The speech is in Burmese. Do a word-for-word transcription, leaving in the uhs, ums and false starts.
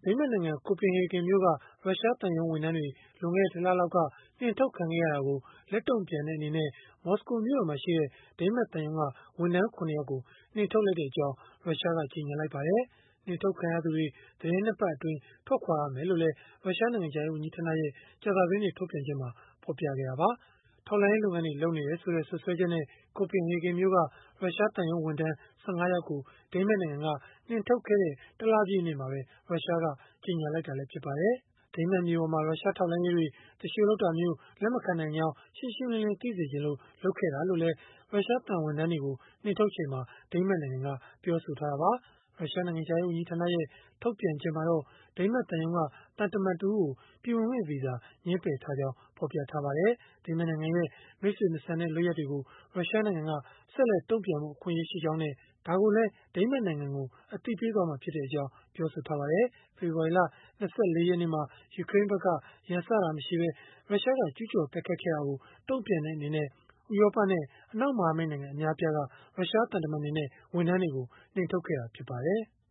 ဒိန်းမတ်နိုင်ငံ ကိုပင်ဟေဂင်မြို့က ရုရှားသံရုံးဝန်ထမ်းတွေ လွန်ခဲ့တဲ့ တလလောက်က နှင်ထုတ်ခံခဲ့ရတာကို လက်တုံ့ပြန်တဲ့ အနေနဲ့ မော်စကိုမြို့တော်မှာရှိတဲ့ ဒိန်းမတ်သံရုံးက ဝန်ထမ်း ၇ ယောက်ကို နှင်ထုတ်လိုက်ကြောင်း ရုရှားက ကြေညာလိုက်ပါတယ်။ နှင်ထုတ်ခံရသူတွေ သီတင်း ၂ ပတ်အတွင်း ထွက်ခွာရမယ်လို့လည်း ရုရှားနိုင်ငံခြားရေး ဝန်ကြီးဌာနရဲ့ ကြာသပတေးနေ့ ထုတ်ပြန်ချက်မှာ ဖော်ပြခဲ့တာပါ။ ထောက်လှမ်းရေး လုပ်ငန်းတွေ လုပ်နေတယ်ဆိုတဲ့ စွပ်စွဲချက်နဲ့ ကိုပင်ဟေဂင်မြို့က ရုရှားသံရုံးဝန်ထမ်း ၁၅ ယောက်ကို ဒိန်းမတ်နိုင်ငံက နှင်ထုတ်ခဲ့တဲ့ တလပြည့်နေ့မှာပဲ ရုရှားက ကြေညာလိုက်တာလည်း ဖြစ်ပါတယ်။ ဒိန်းမတ်မြေပေါ်မှာ ရုရှားထောက်လှမ်းရေးတွေ သူလျှိုလုပ်တာမျိုး လက်မခံနိုင်ကြောင်း ရှင်းရှင်းလင်းလင်း သိစေချင်လို့ လုပ်ခဲ့တာလို့လည်း ရုရှားသံဝန်ထမ်းတွေကို နှင်ထုတ်ချိန်မှာ ဒိန်းမတ်နိုင်ငံက ပြောဆိုထားတာပါ။ ရုရှားနိုင်ငံခြားရေး ဝန်ကြီးဌာနရဲ့ ထုတ်ပြန်ချက်မှာတော့ ဒိန်းမတ်သံရုံးက သံတမန်တဦးကို ပြည်ဝင်ခွင့်ဗီဇာ ငြင်းပယ်ထားကြောင်း ဖော်ပြထားပါတယ်။ ဒိန်းမတ်နိုင်ငံရဲ့ မိတ်ဆွေမဆန်တဲ့ လုပ်ရပ်တွေကို ရုရှားနိုင်ငံက ဆက်လက် တုံ့ပြန်ဖို့ အခွင့်အရေးရှိကြောင်းနဲ့ ဒါကိုလည်း ဒိန်းမတ်နိုင်ငံကို အသိပေးသွားမှာ ဖြစ်ကြောင်း ပြောဆိုထားပါတယ်။ ဖေဖော်ဝါရီလ ၂၄ ရက်နေ့မှာ ယူကရိန်းဘက်က ရန်စတာမရှိဘဲ ရုရှားက ကျုးကျော်တိုက်ခိုက်ခဲ့တာကို တုံ့ပြန်တဲ့ အနေနဲ့ ဥရောပနဲ့ အနောက်မဟာမိတ်နိုင်ငံ အများအပြားက ရုရှားသံတမန်တွေနဲ့ ဝန်ထမ်းတွေကို နှင်ထုတ်ခဲ့တာ ဖြစ်ပါတယ်။